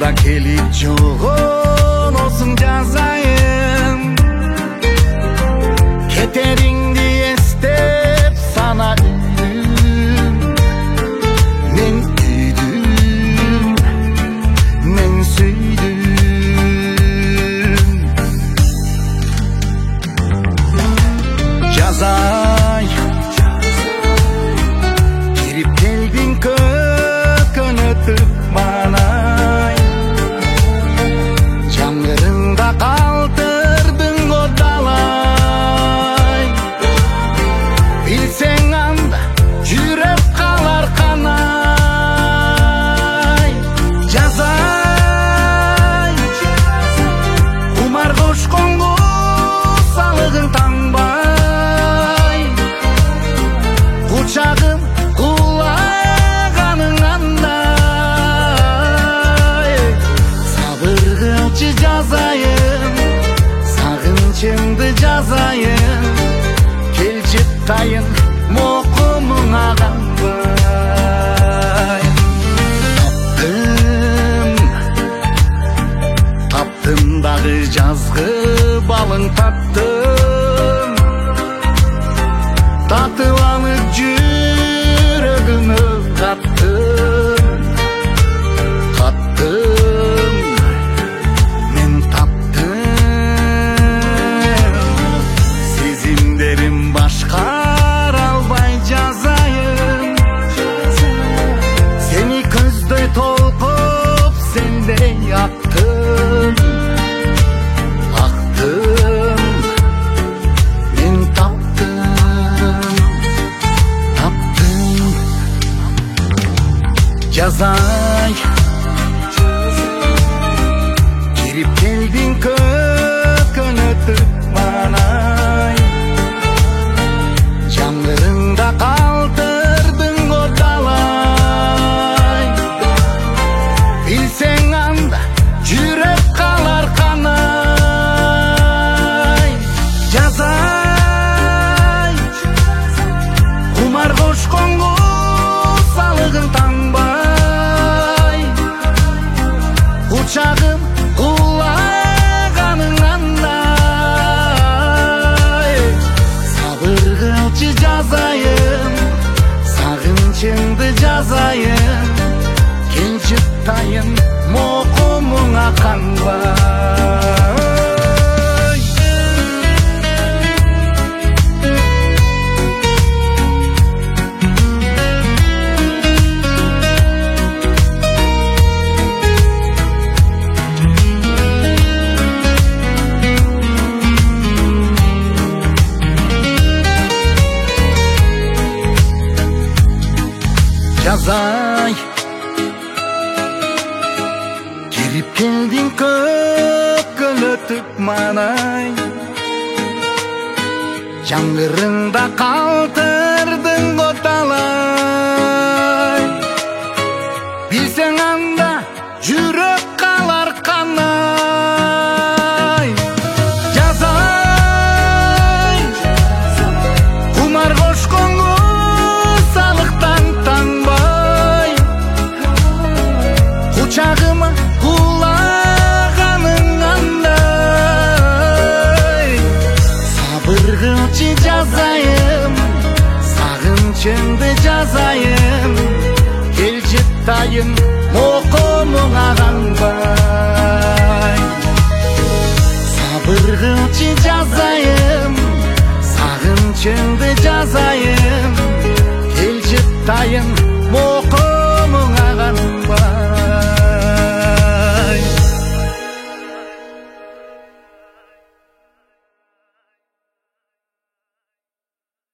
da kelip joğonosun жазайын. Keteringdi estep sana üydüm. Men üydüm, men süydüm. Жазай, kirip keldin kökөнөtүp манай. Жаңгырыңда калтырдың одалай. Билсең анда жүрөк калар канай. Жазай, кумар кошконго салыгың таңбай. Кучагым кулаганың андай. Сабыр кылчы жазайын, сагынчымды жазайын. Келчи тайын мокумуңа канбай. Таптым дагы жазгы балың таптым. Татып алып жүрөгүмө каттым. Каттым, мен таптым. Сезимдерим башкара албай жазайын. Сени көздөй толкуп сендей актым. Актым, мен таптым. Таптым. Жазай, кирип келдиң көкөнөтүп манай. Жаңгырыңда калтырдың одалай. Билсең анда жүрөк калар канай. Жазай, кумар кошконго салыгың таңбай. Кучагым кулаганың андай. Сабыр кылчы жазайын, сагынчымды жазайын. Келчи тайын мокумуңа канбай. Жазай, кирип келдиң көкөнөтүп манай. Жаңгырыңда калтырдың оталай. Билсең анда жүрөк калар канай. Жазай, кумар кошконго салыктан таңбай. Кучагыма кулаганың андай. Сабыр кылчы жазайын, сагынчымды жазайын. Келчи тайын мокумуңа канбай. Сабыр кылчы жазайын, сагынчымды жазайын. Келчи тайын